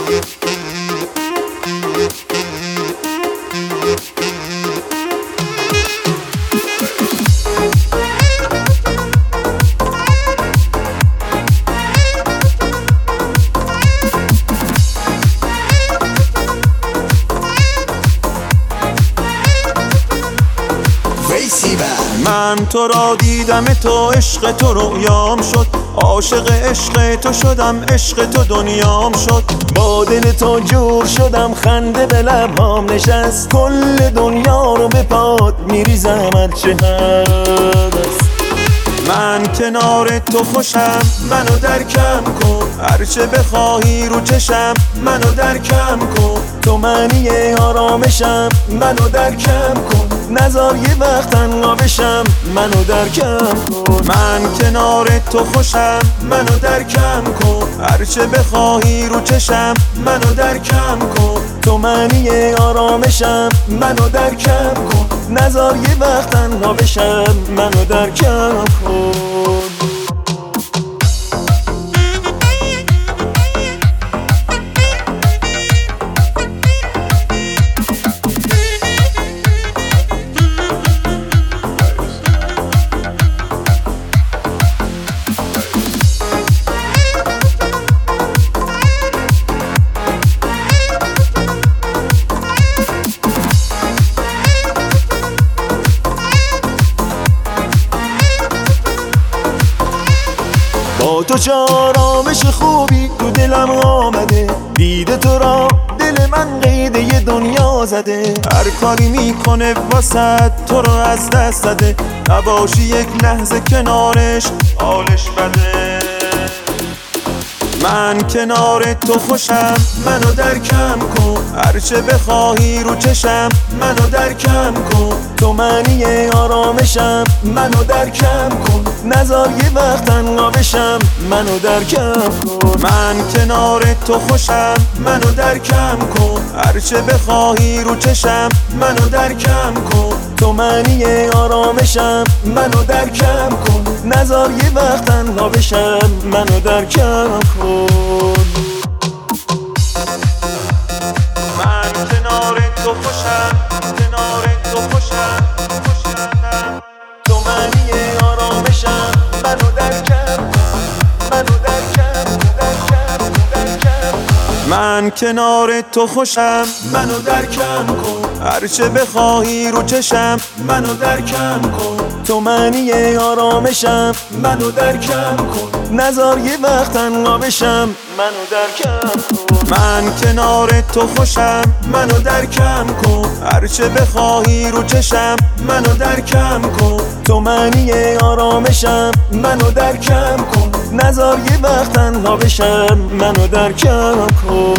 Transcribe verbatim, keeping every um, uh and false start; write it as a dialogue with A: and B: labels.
A: من تو را دیدم تو عشق تو رویام شد، عاشق عشق تو شدم، عشق تو دنیام شد. با دل تو جور شدم، خنده به لبام نشست، کل دنیا رو به پات میریزم هرچه هست. من کنار تو خوشم، منو درکم کن، هرچه بخواهی رو چشم، منو درکم کن. تو معنی آرامشم، منو درکم کن، نذار یه وقت تنها بشم، منو درکم کن. من کنار تو خوشم، منو درکم کن، هرچه بخواهی رو چشم، منو درکم کن. تو معنی آرامشم، منو درکم کن، نذار یه وقت تنها بشم، منو درکم کن. با تو چه آرامش خوبی تو دلم آمده، دیده تو را دل من قید یه دنیا زده. هر کاری میکنه واسه تو رو از دست زده، نباشی یک لحظه کنارش حالش بده. من کنار تو خوشم، منو درکم کن، هرچه بخواهی رو چشم، منو درکم کن. تو معنی آرامشم، منو درکم کن، نذار یه وقت تنها بشم، منو درکم کن. من کنار تو خوشم، منو درکم کن، هرچه بخواهی رو چشم، منو درکم کن. تو معنی آرامشم، منو درکم کن، نذار یه وقت تنها بشم، منو درکم کن. من کنار تو خوشم، کنار تو خوشم، خوشم. تو معنی آرامشم، منو درکم کن، منو درکم، درکم، درکم. من کنار تو خوشم، منو درکم کن، هرچه بخواهی رو چشم، منو درکم کن. تو معنی آرامشم، منو درکم کن، نذار یه وقت تنها بشم، منو درکم کن. من کنار تو خوشم، منو درکم کن، هرچه بخواهی رو چشم، منو درکم کن. تو معنی آرامشم، منو درکم کن، نذار یه وقت تنها بشم، منو درکم کن.